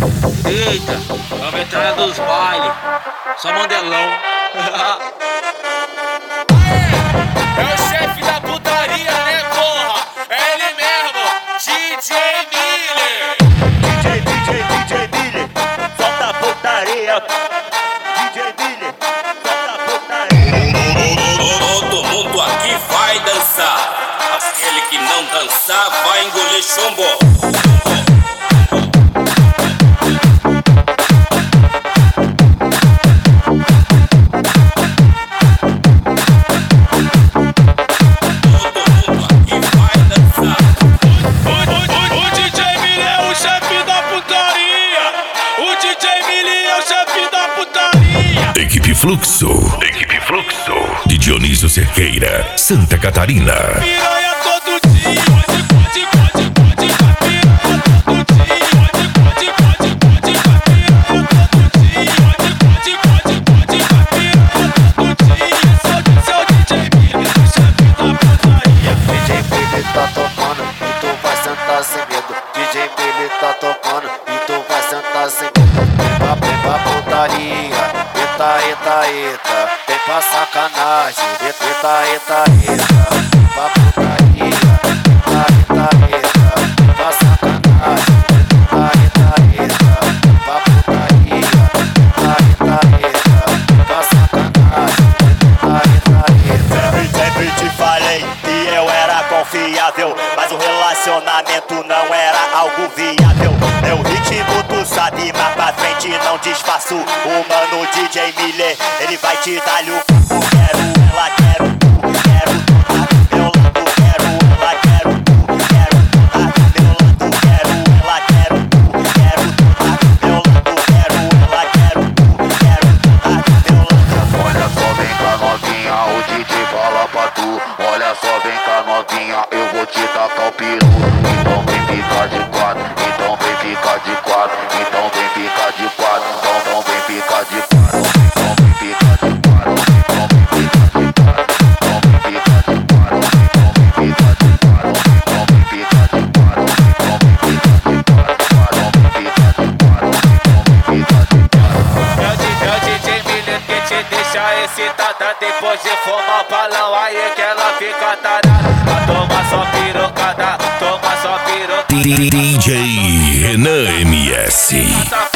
Eita, a veterana dos bailes, só mandelão. É o chefe da putaria, né, porra? É ele mesmo, DJ Miller. DJ Miller, solta a putaria. DJ Miller, solta a putaria. Todo mundo aqui vai dançar. Aquele que não dançar vai engolir chumbo. Equipe Fluxo de Dionísio Cerqueira, Santa Catarina. Piranha todo dia, pode, DJ Miller tá tocando e tu vai sentar sem medo. DJ Miller tá tocando e tu vai sentar sem medo. Vem pra putaria, eita, vem pra sacanagem, eita, vem pra putaria, eita, vem pra sacanagem, eita, vem pra putaria, eita, vem pra sacanagem, Sempre te falei que eu era confiável, mas o relacionamento não era algo viável. Meu ritmo tu sabe, mas pra frente não disfarço. O mano DJ Miller, ele vai te dar o papo. Quero ela, quero tu, quero tu tá meu lado. Quero ela, quero tu, quero tu tá meu lado. Quero ela, quero tu, quero tu tá meu lado. Quero ela, quero tu, quero tu tá meu lado. Olha só, vem cá novinha, o DJ fala pra tu. Olha só, vem cá novinha, eu vou te tacar o peru. Então vem ficar de quatro, então vem ficar de quatro, então vem ficar de quatro, então vem ficar de quatro, então vem ficar de quatro, então vem ficar de quatro, então vem ficar de quatro, então vem ficar de quatro, então vem ficar de quatro, então vem ficar de quatro, então vem ficar de quatro, então vem ficar de quatro. É o DJ Miller que te deixa excitada. Depois de fumar o balão, aí que ela fica tarada. Toma só pirocada, toma só pirocada. DJ Renan MS.